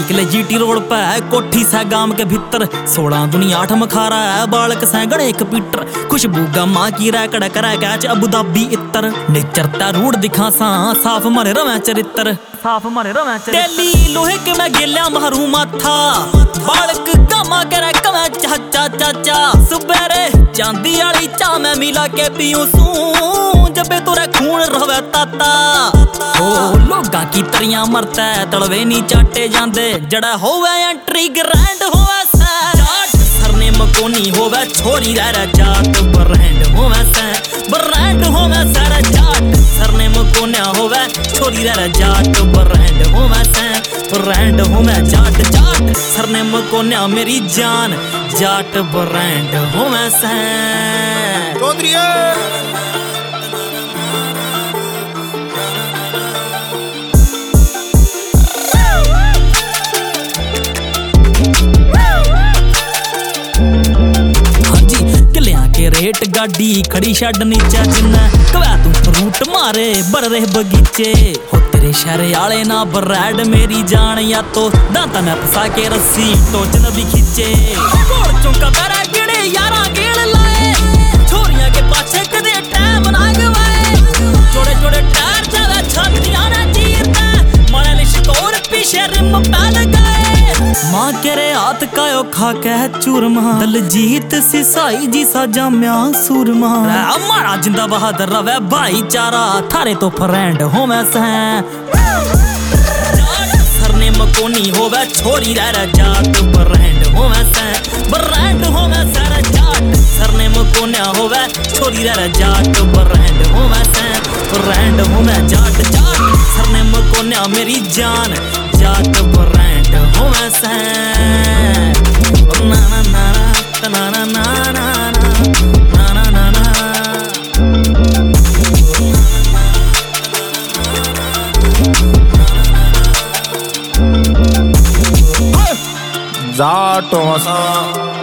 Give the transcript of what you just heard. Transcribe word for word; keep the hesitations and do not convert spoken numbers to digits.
किले GT road पे कोठी सै गाम के भीतर, सोलह दुनिया आठ मखारा है बालक सै गणे एक पीटर। खुशबू गमा की रैकड़ करे कैच अबू धाबी इतर, नेचर ता रूढ़ दिखा सा साफ मरे रवै चरित्र, साफ मरे रवै चरित्र। डेली लोहे के मैं गेल्या महरू माथा, बालक गमा करे कवै चाचा चाचा। सुबेरे चांदी वाली चा मैं मिला के पीऊं सूं, जबे तोरे खून रवे ताता। ओ लोगा की तरियां मरता तलवे नी चाटे जांदे, जड़ा होवे एंट्री ग्रैंड होवे सै जाट। सरने मकोनी होवे छोरी रे जाट, ब्रांड होवे सै ब्रांड होवे सै जाट। सरने मकोन्या होवे छोरी रे जाट, ब्रांड होवे सै ब्रांड होवे जाट जाट। सरने मकोन्या मेरी जान जाट, ब्रांड होवे सै चौधरी। रेट गाड़ी खड़ी छड़ नीचे जिन्ना कवै तू फ्रूट मारे बर रहे बगीचे। हो तेरे शहरे आले ना ब्रैड मेरी जान, या तो दांता मैं फसा के रस्सी टोच न भी खींचे। घोड़ चौंका तारा गिड़े यारा गेड़ लाए, छोरियां के पाछे कदे टाइम ना गवाए। जोड़े जोड़े टायर जावे छातियां ना चीरता, मारे लिशकोर पीछे रिम पैल गए। माँ केरे हाथ कायो खा के चूरमा, दलजीत सिसाई जी सा जाम्या सूरमा। हमारा जिंदा बहादुर रवे भाईचारा, थारे तो फ्रेंड होवे सै सरने मकोनी होवे छोरी रे जाट, ब्रांड होवे सै ब्रांड होवे सै जाट। सरने मकोन्या होवे छोरी रे जाट, ब्रांड होवे सै ब्रांड होवे जाट जाट। सरने मकोन्या मेरी जान जाट, ब्रांड होवे सै ना ना ना ना ना ना ना ना ना ना ना। जाट होवे सै।